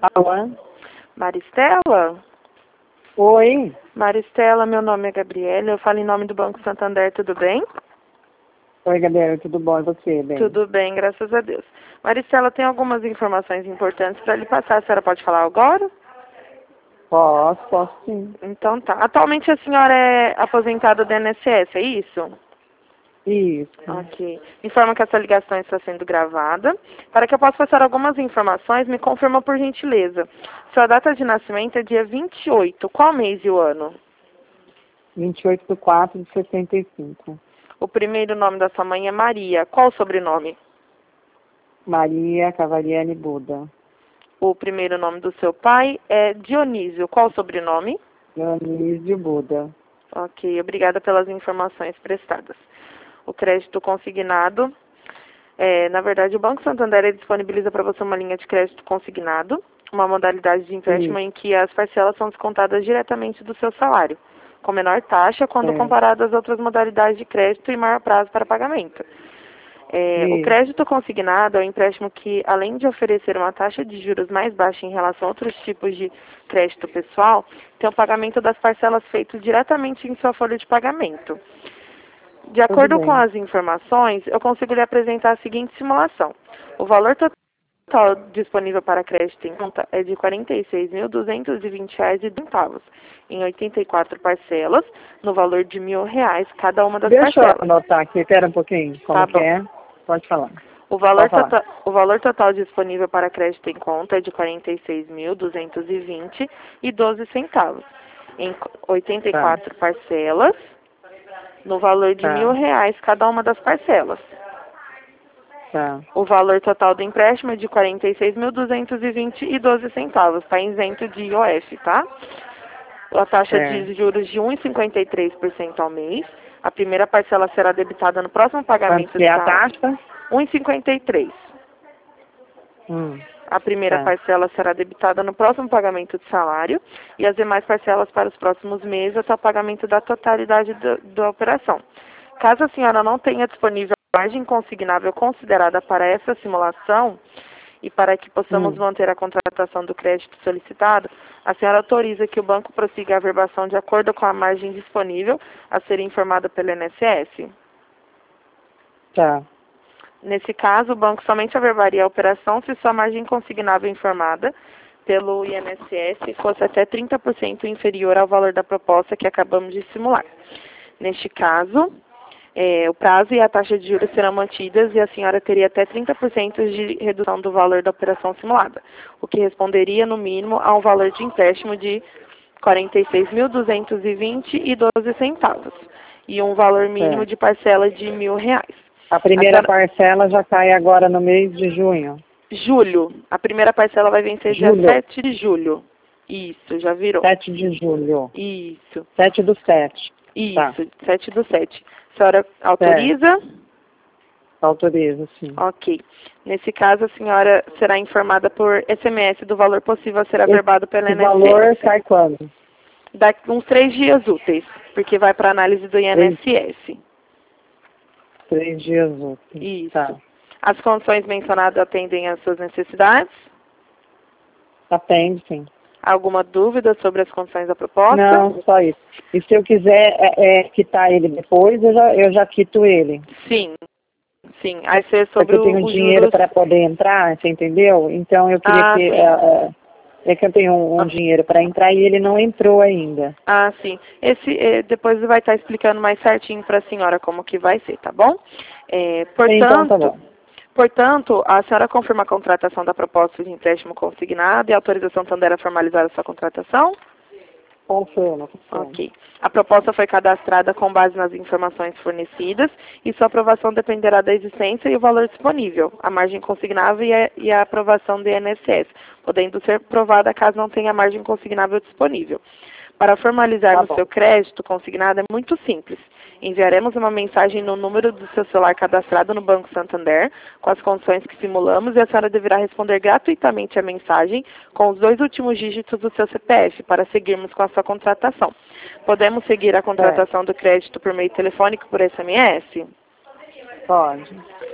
Alô? Maristela? Oi. Maristela, meu nome é Gabriela, eu falo em nome do Banco Santander, tudo bem? Oi, Gabriela, tudo bom? E você, bem? Tudo bem, graças a Deus. Maristela, tem algumas informações importantes para lhe passar, a senhora pode falar agora? Posso sim. Então tá. Atualmente a senhora é aposentada do INSS, é isso? Isso. Ok. Informa que essa ligação está sendo gravada. Para que eu possa passar algumas informações, me confirma por gentileza. Sua data de nascimento é dia 28. Qual mês e o ano? 28/4/65. O primeiro nome da sua mãe é Maria. Qual o sobrenome? Maria Cavaliani Buda. O primeiro nome do seu pai é Dionísio. Qual o sobrenome? Dionísio Buda. Ok, obrigada pelas informações prestadas. O crédito consignado, na verdade, o Banco Santander disponibiliza para você uma linha de crédito consignado, uma modalidade de empréstimo em que as parcelas são descontadas diretamente do seu salário, com menor taxa quando comparado às outras modalidades de crédito e maior prazo para pagamento. O crédito consignado é um empréstimo que, além de oferecer uma taxa de juros mais baixa em relação a outros tipos de crédito pessoal, tem o pagamento das parcelas feito diretamente em sua folha de pagamento. De acordo com as informações, eu consigo lhe apresentar a seguinte simulação. O valor total disponível para crédito em conta é de R$ 46.220,02, em 84 parcelas, no valor de R$ 1.000 cada uma das parcelas. Deixa eu anotar aqui, espera um pouquinho. Como que é? Pode falar. O valor total disponível para crédito em conta é de R$ 46.220,12, em 84 parcelas, no valor de R$ 1.000 cada uma das parcelas. O valor total do empréstimo é de R$ 46.220,12, está isento de IOF, tá? A taxa de juros de 1,53% ao mês. A primeira parcela será debitada no próximo pagamento. Quanto que é a taxa? 1,53. A primeira parcela será debitada no próximo pagamento de salário e as demais parcelas para os próximos meses até o pagamento da totalidade da operação. Caso a senhora não tenha disponível a margem consignável considerada para essa simulação e para que possamos manter a contratação do crédito solicitado, a senhora autoriza que o banco prossiga a averbação de acordo com a margem disponível a ser informada pelo INSS? Nesse caso, o banco somente averbaria a operação se sua margem consignável informada pelo INSS fosse até 30% inferior ao valor da proposta que acabamos de simular. Neste caso, o prazo e a taxa de juros serão mantidas e a senhora teria até 30% de redução do valor da operação simulada, o que responderia, no mínimo, a um valor de empréstimo de R$ 46.220,12 e um valor mínimo de parcela de R$ 1.000. A primeira parcela já cai agora no mês de junho. Julho. A primeira parcela vai vencer dia 7 de julho. Isso, já virou. 7 de julho. Isso. 7/7. Isso, 7/7. A senhora autoriza? Autoriza, sim. Ok. Nesse caso, a senhora será informada por SMS do valor possível a ser averbado pela INSS. O valor sai quando? Daqui uns 3 dias úteis, porque vai para análise do INSS. 3 dias úteis. Isso. As condições mencionadas atendem às suas necessidades? Atende, sim. Alguma dúvida sobre as condições da proposta? Não, só isso. E se eu quiser quitar ele depois, eu já quito ele. Sim. Sim. Aí ser sobre porque eu tenho dinheiro para poder entrar, você entendeu? Então eu queria que... É que eu tenho um dinheiro para entrar e ele não entrou ainda. Sim. Depois vai estar explicando mais certinho para a senhora como que vai ser, tá bom? Então tá bom. Portanto, a senhora confirma a contratação da proposta de empréstimo consignado e a autorização Santander a formalizar a sua contratação? Confirma. Ok. A proposta foi cadastrada com base nas informações fornecidas e sua aprovação dependerá da existência e o valor disponível, a margem consignável e a aprovação do INSS, podendo ser provada caso não tenha margem consignável disponível. Para formalizar seu crédito consignado é muito simples. Enviaremos uma mensagem no número do seu celular cadastrado no Banco Santander, com as condições que simulamos, e a senhora deverá responder gratuitamente a mensagem com os 2 últimos dígitos do seu CPF, para seguirmos com a sua contratação. Podemos seguir a contratação do crédito por meio telefônico por SMS? Pode.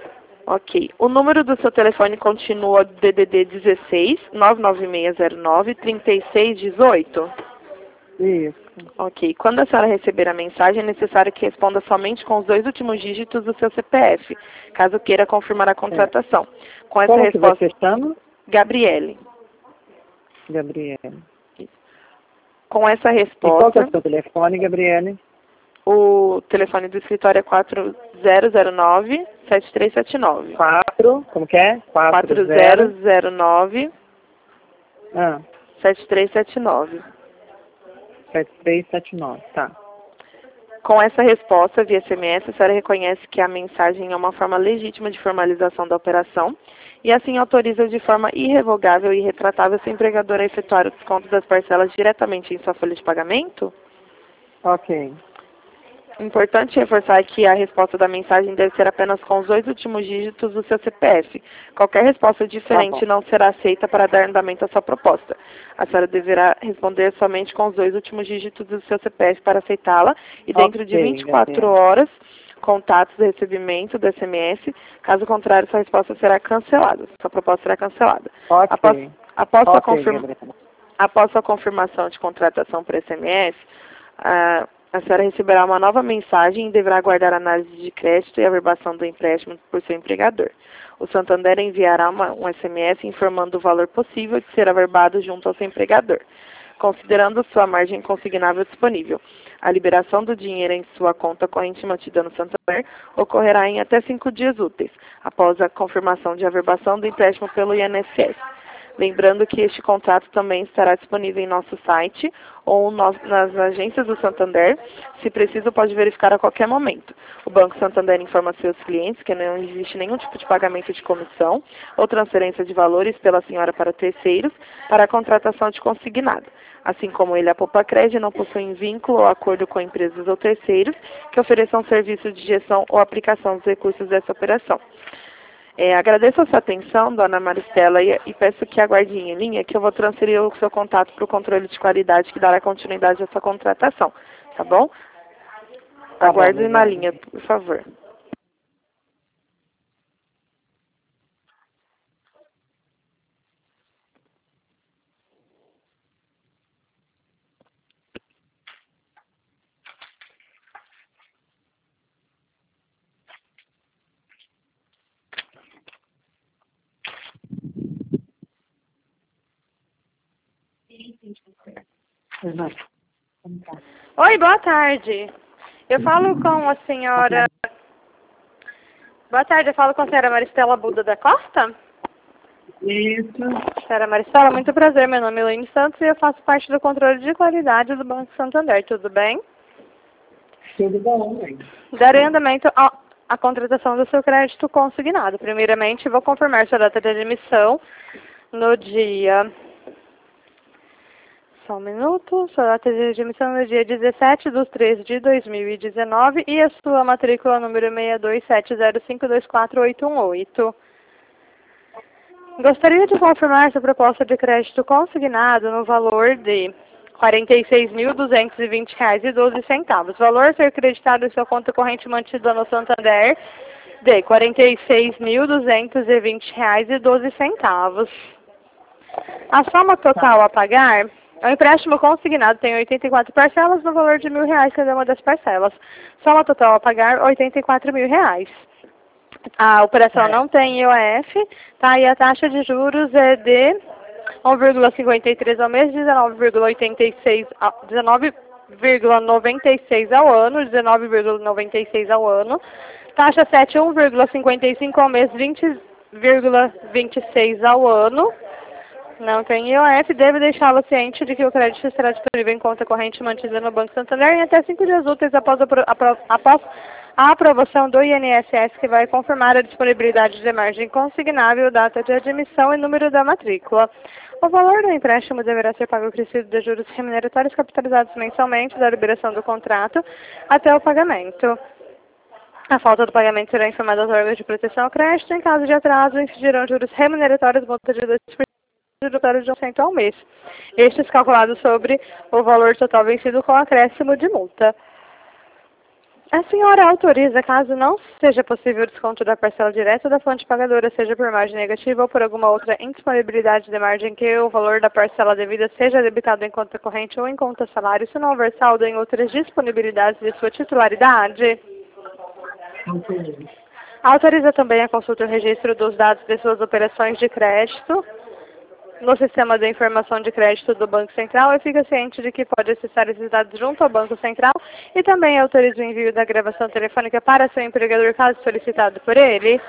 Ok. O número do seu telefone continua DDD 16 99609 3618? Isso. Ok. Quando a senhora receber a mensagem, é necessário que responda somente com os 2 últimos dígitos do seu CPF, caso queira confirmar a contratação. Com essa Como que resposta, você chama? Gabriele. Gabriele. Com essa E qual que é resposta, o seu telefone, Gabriele? o telefone do escritório é 4009-7379. Como que é? 4009-7379. Ah, 7379, tá. Com essa resposta via SMS, a senhora reconhece que a mensagem é uma forma legítima de formalização da operação e assim autoriza de forma irrevogável e irretratável seu empregador a efetuar o desconto das parcelas diretamente em sua folha de pagamento? Ok. Importante reforçar que a resposta da mensagem deve ser apenas com os 2 últimos dígitos do seu CPF. Qualquer resposta diferente não será aceita para dar andamento à sua proposta. A senhora deverá responder somente com os 2 últimos dígitos do seu CPF para aceitá-la e dentro de 24 horas, contatos de recebimento do SMS. Caso contrário, sua resposta será cancelada. Sua proposta será cancelada. Ok. Após a confirmação de contratação por SMS, a senhora receberá uma nova mensagem e deverá aguardar a análise de crédito e averbação do empréstimo por seu empregador. O Santander enviará um SMS informando o valor possível de ser averbado junto ao seu empregador, considerando sua margem consignável disponível. A liberação do dinheiro em sua conta corrente mantida no Santander ocorrerá em até 5 dias úteis, após a confirmação de averbação do empréstimo pelo INSS. Lembrando que este contrato também estará disponível em nosso site ou nas agências do Santander. Se preciso, pode verificar a qualquer momento. O Banco Santander informa seus clientes que não existe nenhum tipo de pagamento de comissão ou transferência de valores pela senhora para terceiros para a contratação de consignado. Assim como ele, a Poupa-Cred não possui vínculo ou acordo com empresas ou terceiros que ofereçam serviço de gestão ou aplicação dos recursos dessa operação. Agradeço a sua atenção, dona Maristela, e peço que aguarde em linha que eu vou transferir o seu contato para o controle de qualidade que dará continuidade à sua contratação, tá bom? Aguarde na linha, por favor. Oi, boa tarde. Eu falo com a senhora... Boa tarde, eu falo com a senhora Maristela Buda da Costa? Isso. Senhora Maristela, muito prazer. Meu nome é Elaine Santos e eu faço parte do controle de qualidade do Banco Santander. Tudo bem? Tudo bom, mãe. Darei andamento à contratação do seu crédito consignado. Primeiramente, vou confirmar sua data de admissão no dia... Só um minuto. Sua data de admissão no dia 17/3/2019 e a sua matrícula número 6270524818. Gostaria de confirmar sua proposta de crédito consignado no valor de R$ 46.220,12. Valor a ser creditado em sua conta corrente mantida no Santander de R$ 46.220,12. A soma total a pagar... O empréstimo consignado tem 84 parcelas no valor de R$ 1.000 cada uma das parcelas. Soma total a pagar R$ 84.000. A operação não tem IOF, tá? E a taxa de juros é de 1,53 ao mês, 19,96 ao ano, 19,96 ao ano. Taxa 71,55 ao mês, 20,26 ao ano. Não tem IOF, deve deixá-lo ciente de que o crédito estará disponível em conta corrente mantida no Banco Santander em até 5 dias úteis após a aprovação do INSS, que vai confirmar a disponibilidade de margem consignável, data de admissão e número da matrícula. O valor do empréstimo deverá ser pago acrescido de juros remuneratórios capitalizados mensalmente da liberação do contrato até o pagamento. A falta do pagamento será informada aos órgãos de proteção ao crédito. Em caso de atraso, incidirão juros remuneratórios, multa de 2% de 1% ao mês. Estes calculados sobre o valor total vencido com acréscimo de multa. A senhora autoriza, caso não seja possível o desconto da parcela direta da fonte pagadora, seja por margem negativa ou por alguma outra indisponibilidade de margem, que o valor da parcela devida seja debitado em conta corrente ou em conta salário, se não houver saldo em outras disponibilidades de sua titularidade? Autoriza também a consulta e o registro dos dados de suas operações de crédito no sistema de informação de crédito do Banco Central e fica ciente de que pode acessar esses dados junto ao Banco Central e também autoriza o envio da gravação telefônica para seu empregador caso solicitado por ele.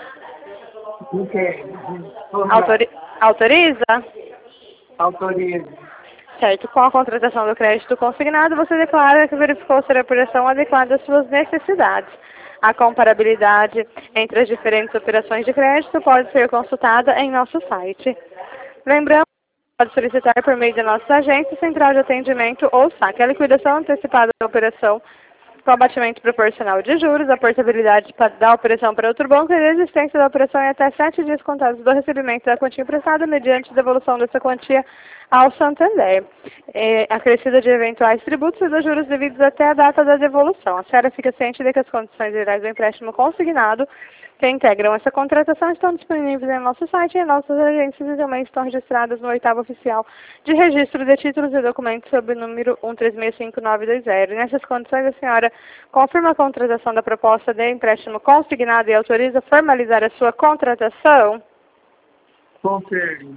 Autoriza? Autoriza. Certo. Com a contratação do crédito consignado, você declara que verificou ser a operação adequada às suas necessidades. A comparabilidade entre as diferentes operações de crédito pode ser consultada em nosso site. Lembrando, pode solicitar por meio de nossos agentes, central de atendimento ou saque. A liquidação antecipada da operação com abatimento proporcional de juros, a portabilidade da operação para outro banco e a existência da operação em até 7 dias contados do recebimento da quantia emprestada mediante devolução dessa quantia ao Santander. Acrescida de eventuais tributos e dos juros devidos até a data da devolução. A senhora fica ciente de que as condições gerais do empréstimo consignado que integram essa contratação estão disponíveis em nosso site e em nossas agências e também estão registradas no 8º oficial de registro de títulos e documentos sob o número 1365920. Nessas condições, a senhora confirma a contratação da proposta de empréstimo consignado e autoriza formalizar a sua contratação? Confirmo.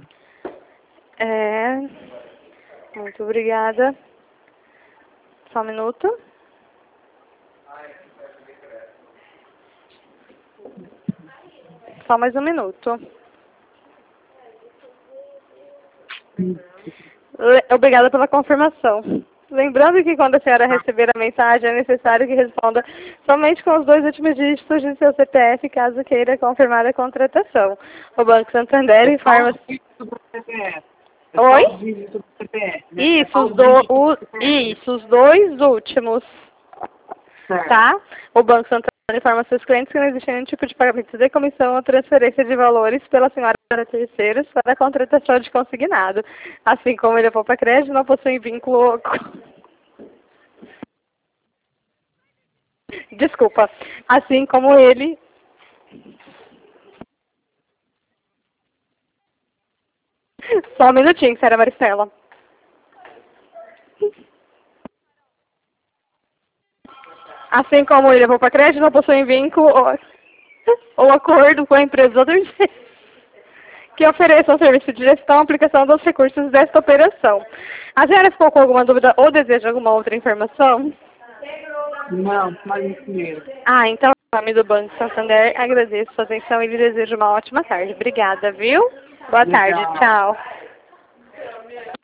Muito obrigada. Só um minuto. Só mais um minuto. Obrigada pela confirmação. Lembrando que quando a senhora receber a mensagem, é necessário que responda somente com os 2 últimos dígitos de seu CPF, caso queira confirmar a contratação. O Banco Santander informa... Oi? Isso, os 2 últimos. Tá? O Banco Santander informa seus clientes que não existe nenhum tipo de pagamento de comissão ou transferência de valores pela senhora para terceiros para a contratação de consignado. Assim como ele é poupa crédito, não possui vínculo... Desculpa. Assim como ele... Só um minutinho, senhora Maristela. Assim como ele é poupa crédito, não possui vínculo ou acordo com a empresa ou terceiro que ofereça um serviço de gestão e aplicação dos recursos desta operação. A senhora ficou com alguma dúvida ou deseja alguma outra informação? Não, só isso mesmo. Então, em nome do Banco Santander, agradeço a sua atenção e lhe desejo uma ótima tarde. Obrigada, viu? Boa tarde, tchau.